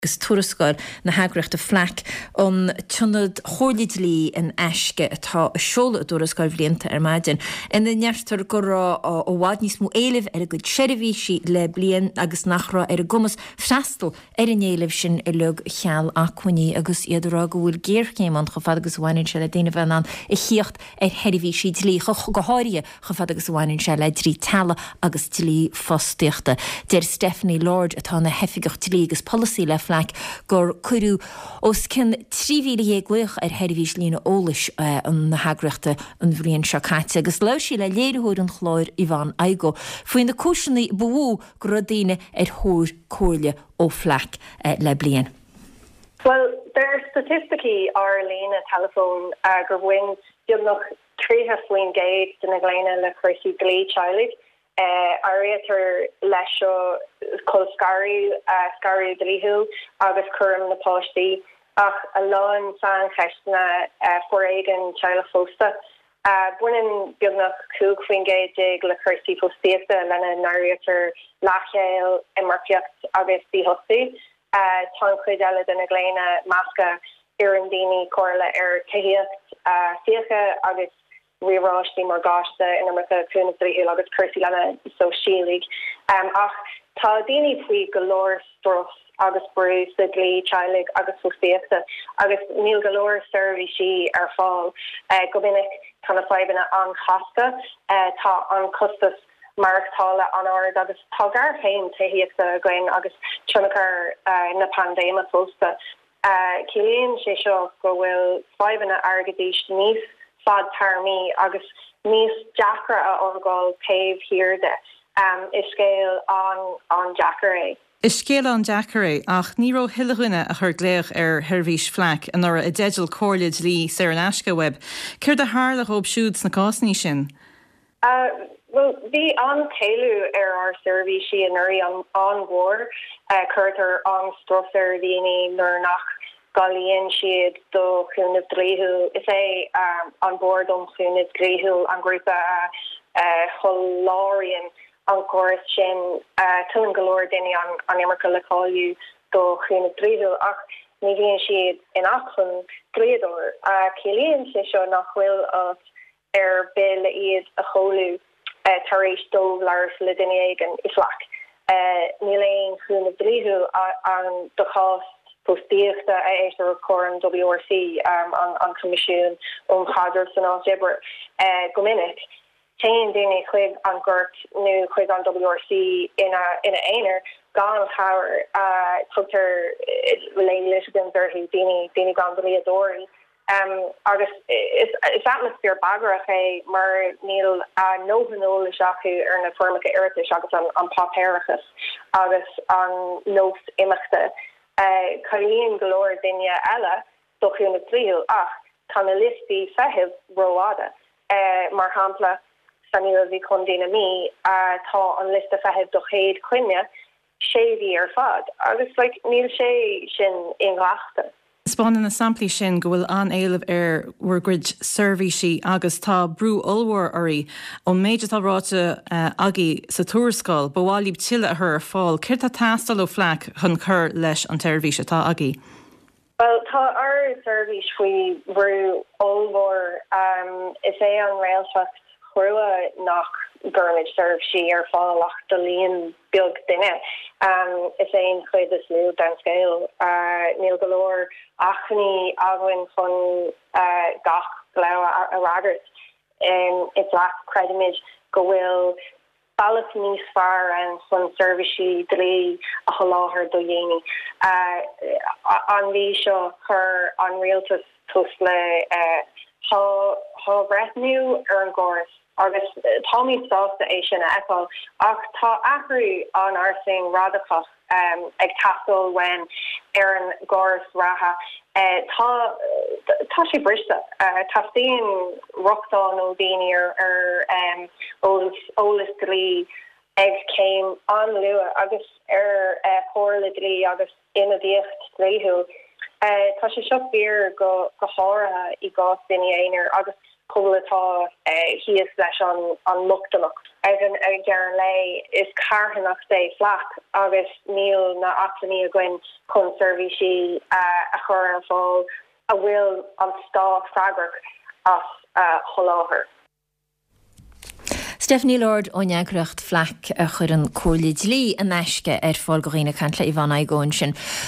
gus tuarascáil na hagreachta flac an tunad chóirlid lí an eisce atá seola a dúrascáil bblianta ar maidin. Ina neartar go rá ó bhád níos mó éileh ar a go seirbhísí le blian agus nachrá ar a gumas freastal ar an éileh sin i lug cheall acuiní agus iadrá go bhfuil géircéim an chofad agus bhhainn se le déanamh an i chiocht ar heirbhísí lí go háirithe chofad agus bhhainn se le trí talla agus lí fostíochta. Deir Stephanie Lord atá na hefigacht lí agus policy le flac gur cuireú os cin 3,000 gluich ar heirbhís lína ólais an na hagreachta an bhríon se caite agus le sí le léirthúir an chláir Ivan Aigo. Fuoin na cúisinaí bhú gur daoine ar thóir cóirle ó flac le blian. Well, there's statistically our Lena telephone gur bhain diaag nach tríthe faoin géid den na gléine le chuirsaí glí chailig. Ariatar leisio col scariú dríú agus chum na páistí ach a láin san cheistena foraigen teile fósta. Buinean beag nach cúg faoin géidig le chuirsaí fóstíochta lena nariatar lachéil imarciocht agus bíhosaí. Tá chuid eile den na gléine masca ar an daoine cóirla ar taíocht fiacha agus riráistí mar gáiste in America cúna dríú agus cursí lena so sílig. Ach tá daoine faoi golóir stros agus brú sidlí chailig agus fóstíochta agus níl golóir servicí ar fáil go minic tána fáibanna an chasta tá an custas marachtála an áard agus tágar féin taíochta going agus tunachar na pandéma fósta. Cilíonn sé seo go bhfuil fáibanna airgadís níos fad tarmí agus níos deacra a orgáil taobh hiirde is scéal an deacaré. Is scéal an deacaré ach níró hiilehuine a chur gléach ar heirbhís flac an ar a deideal cóirlid lí ar an eisce web. Cir de hála ób siúd na cásaní sin? Well, bhí an tailú ar our servicí an nuirí an bhór chuirtar an strosar daoine nuair nach galíonn siad do chúnamh dríú is é an board an chúnamh dríú an grúpa choláiríonn an choras sin tún golóir daine an Imirce le cáiliú do chúnamh dríú ach ní bhíonn siad in achchun gréadúir. Cilíonn sé seo nach bhfuil ar bil iad a choú tar éis dómh leir le daine éigen i flac. Níl éon chúnamh dríú an do chás postíochta éis ar choran WRC an comisiún chadar san áibre go minic. Téin daoine chuig an gurt nó chuig an WRC ina éonar gan chabhar tugtar le Michigan verhí daoine gan boliadóí. Agus is atmosphere bagrach é mar níl nóhanóla seachu ar na formacha iritis agus an papéirechas agus an nós imachta. Cailíonn golóir daine eile do chúna tríú ach tá na listí feitheamh roáda mar hampla sanníil bhí chun daine mí tá an lista feitheamh do chéad cuine séhí ar fad agus níl sé sin inghlachta. Spáin na samplaí sin go bhfuil an éileh ar bhuaigrid servicí agus tá brú olmhór orí ó méid atá ráte agaí sa túrascáil ba bháilíb tiile a thur fáil. Cir tá tastal ó flac chun chur leis an teirbhís atá agaí? Well, tá ar service faoi brú olmhór is é an réalteacht chruaile nach gurmid servicí ar fáilach do líon beag duine. Is éon chuid is lú den scéil níl golóir achní aghainn chun gach gleo a ragart i black credimid go bhfuil balas níos fearr an chun servicí dlí a choláthar do dhéine. An bhí seo chur an rialtas tus le tá breithniú ar an gcóras agus Tommy sásta é sin eáil ach tá ahrú an arsing radachach ag tastal wen ar an gcóras ratha tá sé brista tastíon rochtán ó daoine ar ólas dlí ag céim an lua agus ar chóirla dlí agus ina díocht dlíú. Tá sé seo bír go háirithe i gás daoine éonar agus colatá híos leis an luchtanach. an Jar lei is carhanach day flak agus Neil na Octany Gwyn conservishi a chur fall a will on staff fabric of Holoher. Stephanie Lord óneagracht flak a chur an cólaid lí a neisce fáil go riine cantla Iván Aigon sin.